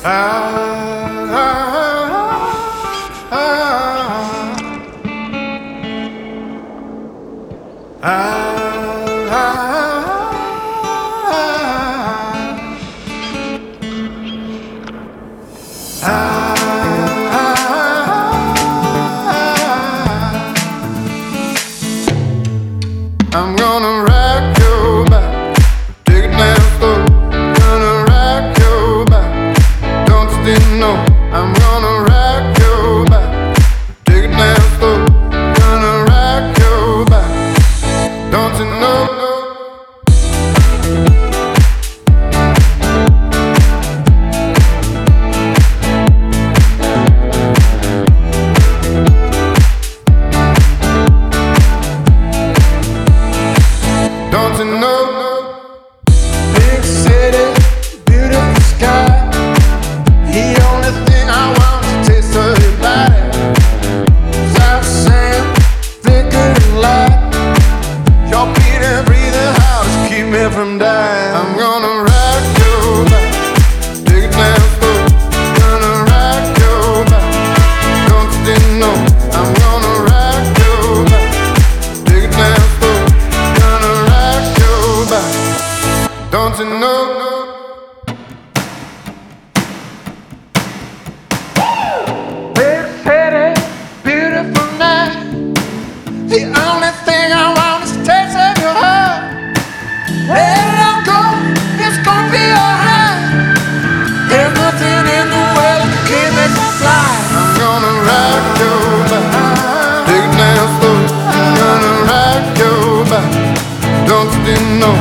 I'm gonna rock your back, take it down slow. Gonna rock your back, don't you didn't know? I'm gonna rock your back, take it down slow. Gonna rock your back, don't you know? Don't you know? Big city, beautiful sky. The only thing I want is to taste of your body. South sand, flickering light. Your beating, breathing house keep me from dying. I'm gonna rock your back, take it down slow. Gonna rock your back, don't you didn't know? I'm gonna rock your back, take it down slow. Don't you know? Big city, beautiful night. The only thing I want is a taste of your heart. Let it all go, it's gonna be alright. There's nothing in the world that can make me fly. I'm gonna rock your back, take it down slow. I'm gonna rock your back, don't you didn't know?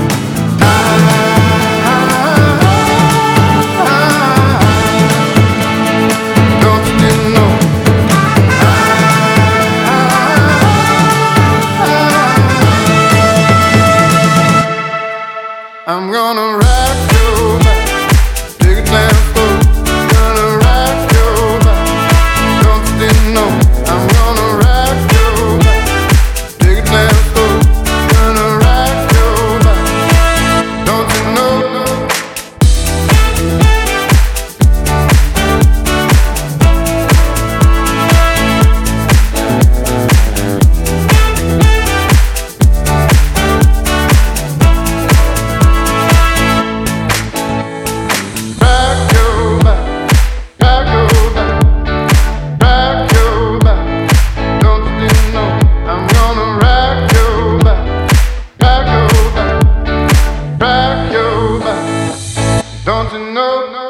I'm gonna rock your back, take it down slow. Gonna rock your back, don't you didn't know? I'm gonna rock your back, take it down slow. Gonna rock your back, don't you know? Don't you know?